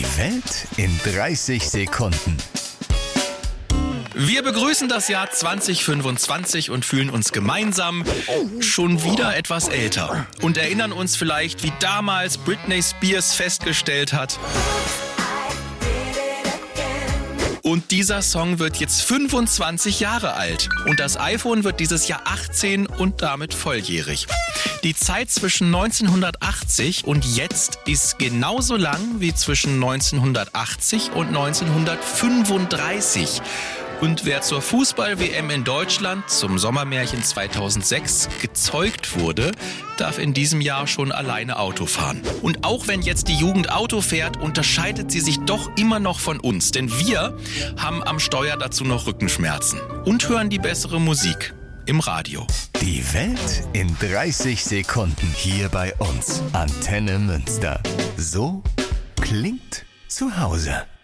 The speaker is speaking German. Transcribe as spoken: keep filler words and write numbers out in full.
Die Welt in dreißig Sekunden. Wir begrüßen das Jahr zwanzig fünfundzwanzig und fühlen uns gemeinsam schon wieder etwas älter. Und erinnern uns vielleicht, wie damals Britney Spears festgestellt hat: Und dieser Song wird jetzt fünfundzwanzig Jahre alt. Und das iPhone wird dieses Jahr achtzehn und damit volljährig. Die Zeit zwischen neunzehnhundertachtzig und jetzt ist genauso lang wie zwischen neunzehnhundertachtzig und neunzehnhundertfünfunddreißig. Und wer zur Fußball-W M in Deutschland zum Sommermärchen zweitausendsechs gezeugt wurde, darf in diesem Jahr schon alleine Auto fahren. Und auch wenn jetzt die Jugend Auto fährt, unterscheidet sie sich doch immer noch von uns. Denn wir haben am Steuer dazu noch Rückenschmerzen und hören die bessere Musik im Radio. Die Welt in dreißig Sekunden hier bei uns. Antenne Münster. So klingt zu Hause.